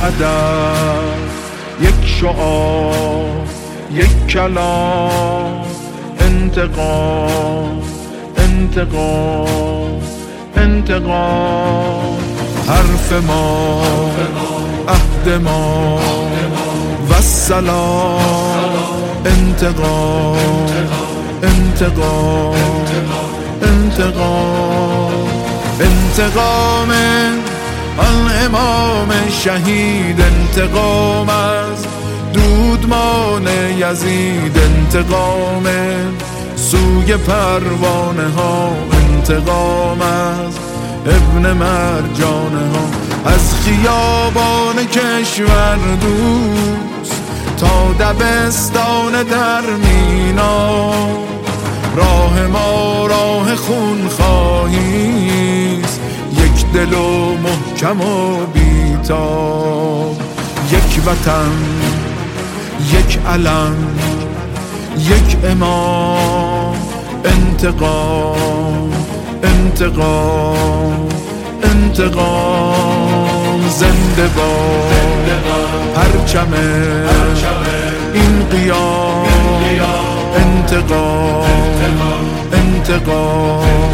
هدف، یک شعار، یک کلام، انتقام، انتقام، انتقام. حرف ما، عهد ما، والسلام. انتقام، انتقام، انتقام. انتقام آن امام شهید، انتقام از دودمان یزید، انتقام سوی پروانه ها، انتقام از ابن مرجانه ها. از خیابان کشور دوست تا دبستان در مینا، راه ما راه خون خواهیست، یک دل و محکم و بیتاب. یک وطن، یک علم، یک امام. انتقام، انتقام، انتقام. زنده باد پرچم این قیام. انتقام، انتقام،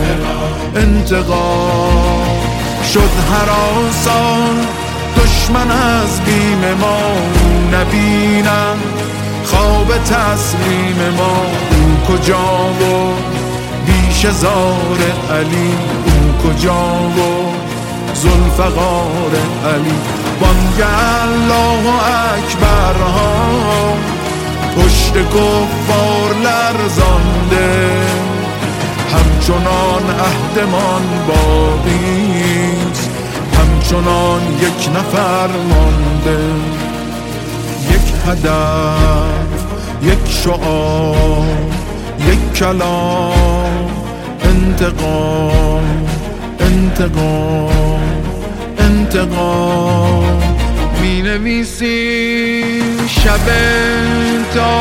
انتقام. شد هراسان دشمن از بیم ما، او نبینم خواب تسلیم ما. او کجا و بیش زار علی، او کجا و ذوالفقار علی. بانگ الله اکبر ها پشت کفار لرزانده، همچنان عهدمان باقیست، همچنان یک نفر مانده. یک هدف، یک شعار، یک کلام. انتقام، انتقام، انتقام. می نویسیم شب تا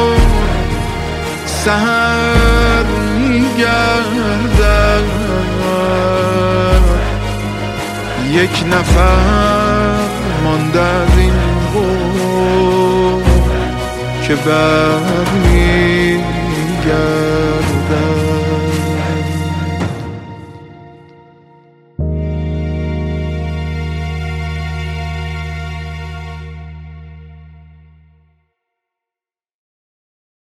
سحر می گردد، یک نفر مانده از این قوم که بر